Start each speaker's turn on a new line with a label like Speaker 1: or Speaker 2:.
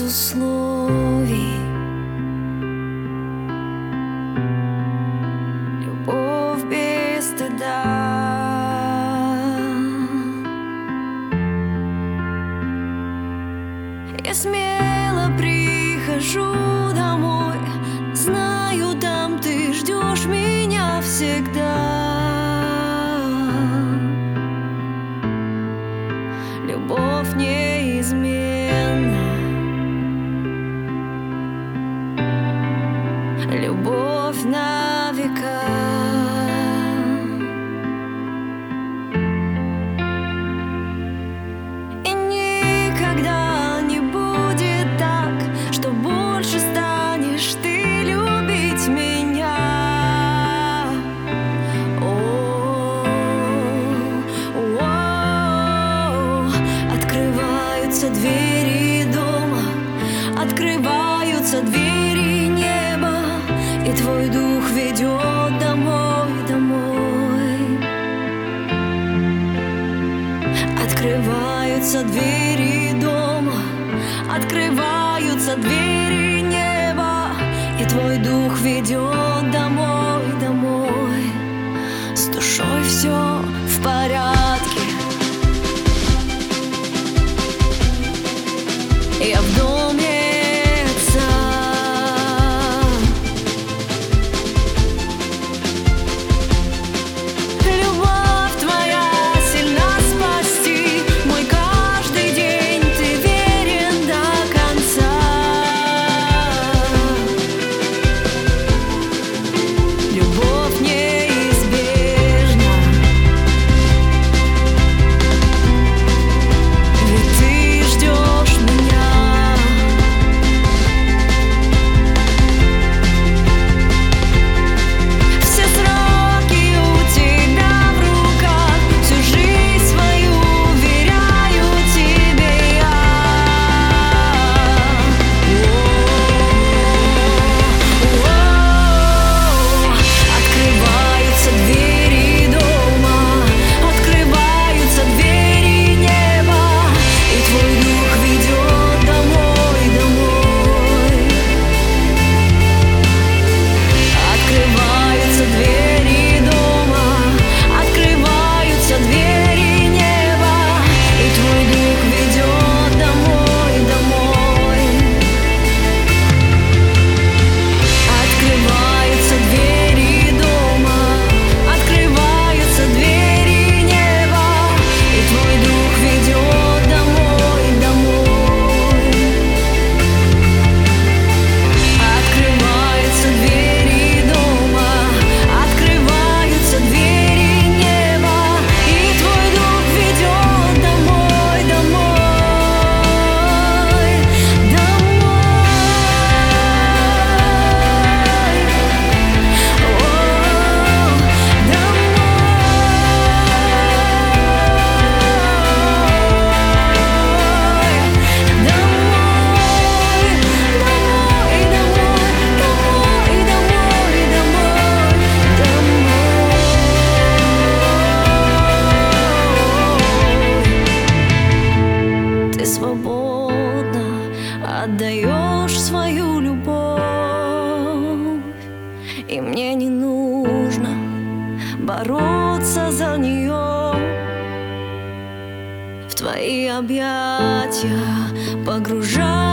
Speaker 1: условий. Любовь без стыда. Я смело прихожу домой, знаю, там ты ждешь меня всегда. Любовь неизменна, любовь на века. И никогда не будет так, что больше станешь ты любить меня. Открываются двери дома, открываются двери неба, и твой дух ведет домой, домой. Открываются двери дома, открываются двери неба, и твой дух ведет домой, домой. С душой все в порядке. Я в доме отца. Любовь твоя сильна спасти мой каждый день, ты верен до конца. Любовь неизбежна, ведь ты ждешь меня. Свободно отдаешь свою любовь, и мне не нужно бороться за нее. В твои объятия погружаюсь.